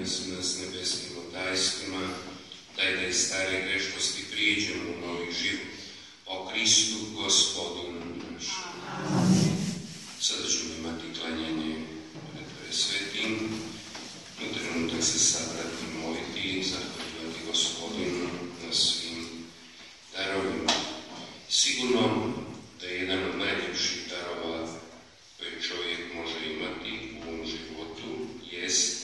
si nas nebeskim otajstvima, daj da iz stare greškosti prijeđemo u novi život. O Kristu, Gospodinu našem. Sada ćemo imati klanjanje pred presvetim. U trenutak se sabrati, moliti i zahvaljivati Gospodinu na svim darovima. Sigurno da je jedan od najljepših darova koje čovjek može imati u ovom životu jest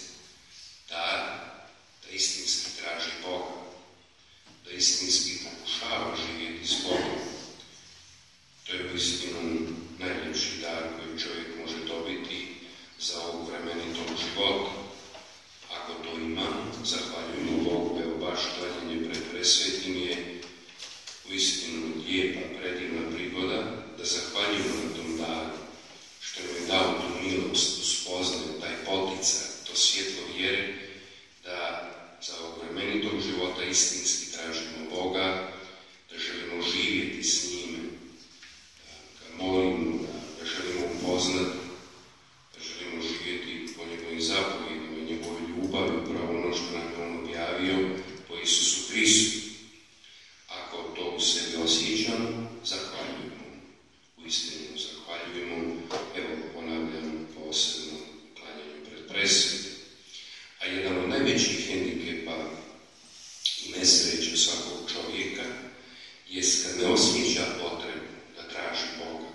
da istinski traži Boga, da istinski pokušava živjeti s Bogom. To je uistinu najljepši dar koji čovjek može dobiti za ovog vremenitog života. Ako to ima, zahvaljujemo Bogu, evo baš klanjanje pred presvetim je uistinu lijepa, predivna prigoda da zahvaljujemo na tom daru, što nam je dao tu milost, tu spoznaju, taj poticaj, to svjetlo vjere, da za ovog vremenitog života istinski tražimo Boga, da želimo živjeti s njime, da molimo, da želimo upoznati, da želimo živjeti po njegovim zapovjedima i njegovoj ljubavi, upravo ono što nam je on objavio po Isusu Kristu. Ako to u sebi osjećamo, zahvaljujemo. Uistinu zahvaljujemo. Evo, ponavljam posebno klanjanju pred presvetim. A jedan od najvećih hendikepa i nesreće svakog čovjeka jest kad ne osjeća potrebu da traži Boga.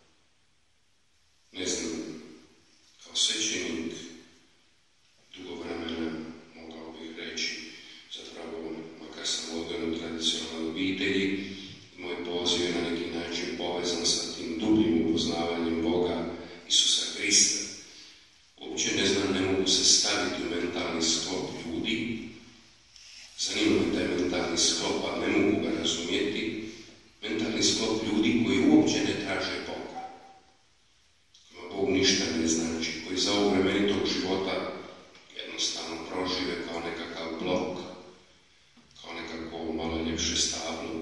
Ne znam, kao svećenik dugo vremena mogao bih reći, zapravo makar sam odgojen u tradicionalnoj obitelji, moj poziv je na neki način povezan sa tim dubljim upoznavanjem Boga Isusa Krista. Uopće ne znam, ne mogu se staviti u mentalni sklop ljudi, zanima me taj mentalni sklop, a ne mogu ga razumjeti, mentalni sklop ljudi koji uopće ne traže Boga, kojima Bog ništa ne znači, koji za ovog vremenitog života jednostavno prožive kao nekakav blok, kao nekako malo ljepše stablo.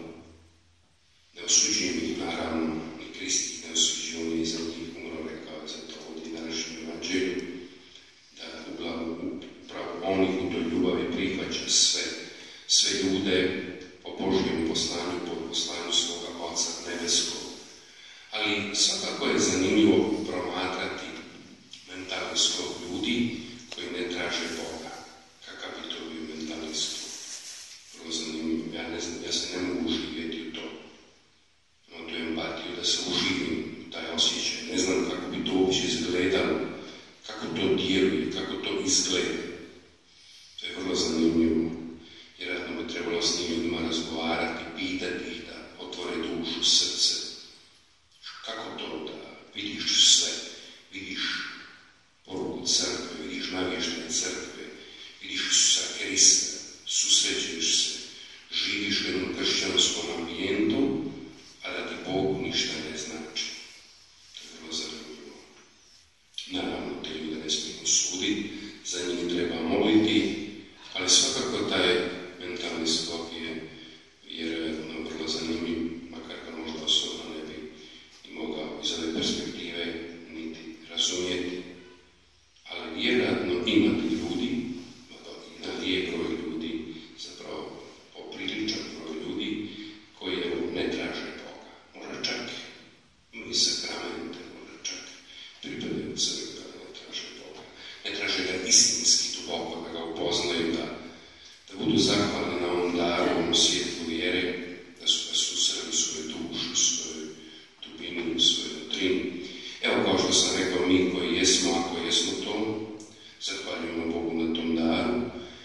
Ne osuđujem ih, naravno, ni Krist ih ne osuđuje, on je za njih umro, rekao je za to ovdje današnjem evanđelju, da upravo on ih u toj ljubavi prihvaća sve ljude po Božjem poslanju, po poslanju svoga Oca nebeskog. Ali svakako je zanimljivo promatrati mentalni sklop ljudi koji ne traže Boga. Kakav bi to bio mentalni sklop? Vrlo zanimljivo. Ja ne znam, ja se ne mogu uživjeti u to. Imam tu empatiju da se uživim u taj osjećaj. Ne znam kako bi to uopće izgledalo, kako to djeluje, kako to izgleda. To je vrlo zanimljivo. Vjerojatno bi trebalo s njim ljudima razgovarati, pitati ih da otvore dušu, srce. Kako to da vidiš sve, vidiš poruku crkve, vidiš navještaj crkve, vidiš Isusa Krista, susrećeš se, živiš u jednom kršćanskom ambijentu, a da ti Bogu ništa ne znači. To je vrlo zanimljivo. Naravno, te ljude ne smijemo suditi, za njih treba moliti, ali svakako taj mentalni sklop je vjerojatno vrlo zanimljiv, makar ga možda osobno ne bi i mogao iz ove perspektive niti razumjeti. Ali vjerojatno imati ljudi, na lijep broj ljudi, zapravo popriličan broj ljudi koji ne traže Boga. Možda čak imaju sakramente, možda čak pripadaju crkvi, da ne traže Boga. Ne traže ga istinski duboko, da ga upoznaju, da budu zahvalni na ovom daru, ovom svjetlu vjere, da su ga susreli svoju dušu, svoju dubinu, svoju dotrinu. Evo, kao što sam rekao, mi koji jesmo, ako jesmo to, zahvaljujemo Bogu na tom daru.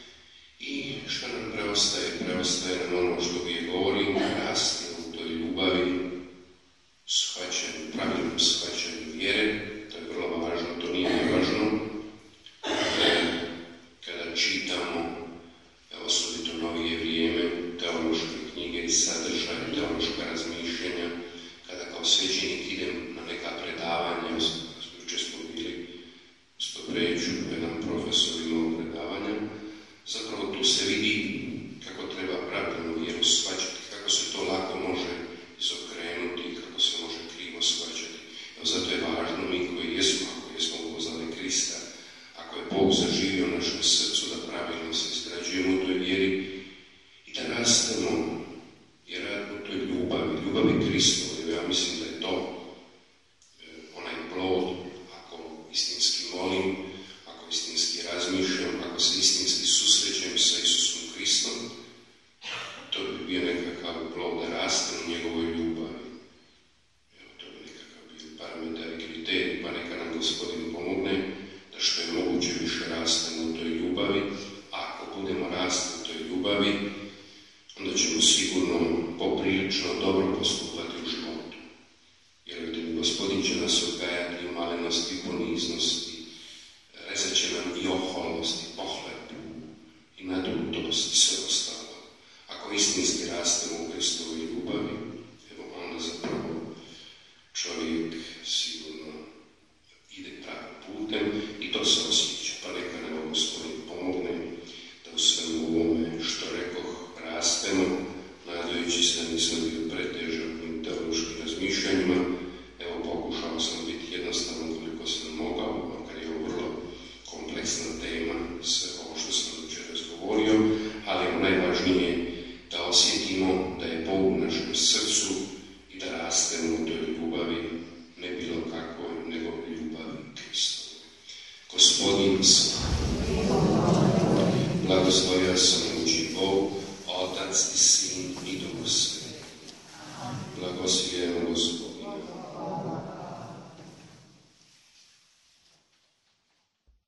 I što nam preostaje? Preostaje nam ono što uvijek govorimo, rasti u toj ljubavi, shvaćanju, pravilnom shvaćanju vjere. To je vrlo važno, to nije nevažno. Kada čitamo, osobito novije vrijeme, teološke knjige i sadržaje, teološka razmišljenja, kada kao svećenik idem na neka predavanja, jučer smo bili u Stopreću, jedan profesor imao predavanja, zapravo tu se vidi kako treba pravilno vjeru shvaćati, kako se to lako može izokrenuti, kako se može krivo shvaćati. Evo, zato je važno mi koji jesmo, ako jesmo upoznali Krista, ako je Bog zaživio u našem srcu, da pravilno kako se istinski susrećem sa Isusom Kristom, to bi bio nekakav plod da rastem u njegovoj ljubavi. Evo, to bi nekakav bio parametar i kriterij, pa neka nam Gospodin pomogne da što je moguće više rastemo u toj ljubavi. A ako budemo rasti u toj ljubavi, onda ćemo sigurno poprilično dobro postupati u životu. Jer Gospodin će nas odgajati u malenosti, poniznosti, rezat će nam i oholost, i pohlepu, i nadrutost, i sve ostalo. Ako istinski rastemo u Kristovoj ljubavi, evo onda zapravo čovjek sigurno ide pravim putem i to se osjeća. Pa neka nam Gospodin pomogne da u svemu ovome što rekoh rastemo, nadajući se da nisam bio pretežak u teološkim razmišljanjima. Evo, pokušao sam biti jednostavno koliko sam mogao, makar je ovo vrlo kompleksna tema, sve ovo što sam večeras govorio, ali najvažnije je da osjetimo da je Bog u našem srcu